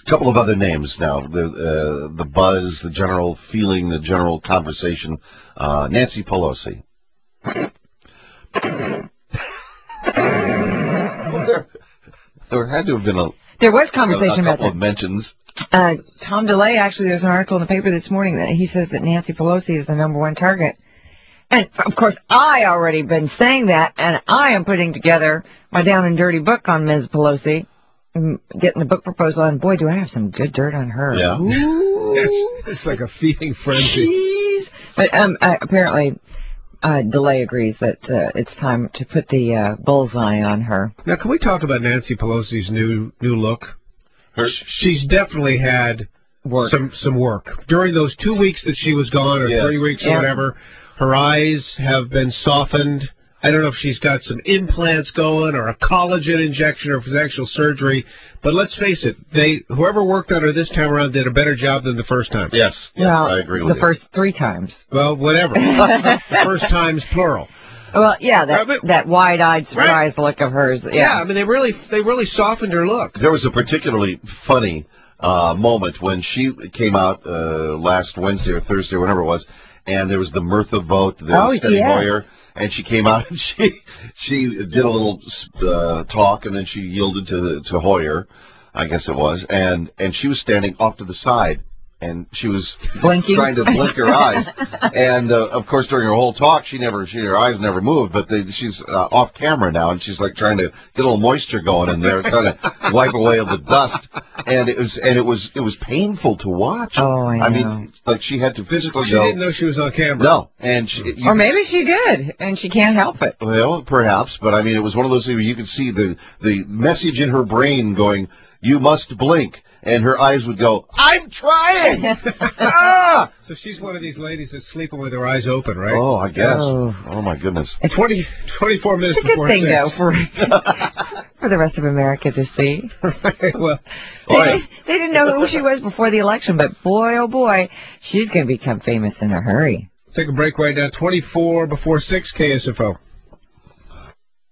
A couple of other names now. The buzz, the general feeling, the general conversation. Nancy Pelosi. There had to have been there was conversation a about couple of mentions. Tom DeLay, actually, there's an article in the paper this morning that he says that Nancy Pelosi is the #1 target. And, of course, I already been saying that, and I am putting together my down and dirty book on Ms. Pelosi, getting the book proposal, and boy, do I have some good dirt on her. Yeah. It's like a feeding frenzy. Jeez. But apparently, DeLay agrees that it's time to put the bullseye on her. Now, can we talk about Nancy Pelosi's new look? She's definitely had some work. During those 2 weeks that she was gone, or 3 weeks or whatever, her eyes have been softened. I don't know if she's got some implants going or a collagen injection or if it's actual surgery. But let's face it, whoever worked on her this time around did a better job than the first time. Yes, well, I agree with you. The first 3 times. Well, whatever. The first time's plural. Well, yeah, that wide-eyed, surprised look of hers. Yeah, I mean, they really softened her look. There was a particularly funny moment when she came out last Wednesday or Thursday, whatever it was, and there was the Murtha vote, the Steny Hoyer, and she came out and she did a little talk, and then she yielded to Hoyer, I guess it was, and she was standing off to the side. And she was blinking, trying to blink her eyes, and of course during her whole talk, her eyes never moved. But she's off camera now, and she's like trying to get a little moisture going in there, trying to wipe away the dust. And it was painful to watch. Oh, I know. mean, like she had to physically She didn't know she was on camera. No, and or maybe she did, and she can't help it. Well, perhaps, but I mean, it was one of those things where you could see the message in her brain going, "You must blink." And her eyes would go, "I'm trying!" So she's one of these ladies that's sleeping with her eyes open, right? Oh, I guess. Oh my goodness. 24 minutes it's a before good thing, 6. though, for the rest of America to see. Well, they didn't know who she was before the election, but boy, oh boy, she's going to become famous in a hurry. Take a break right now. 24 before 6 KSFO.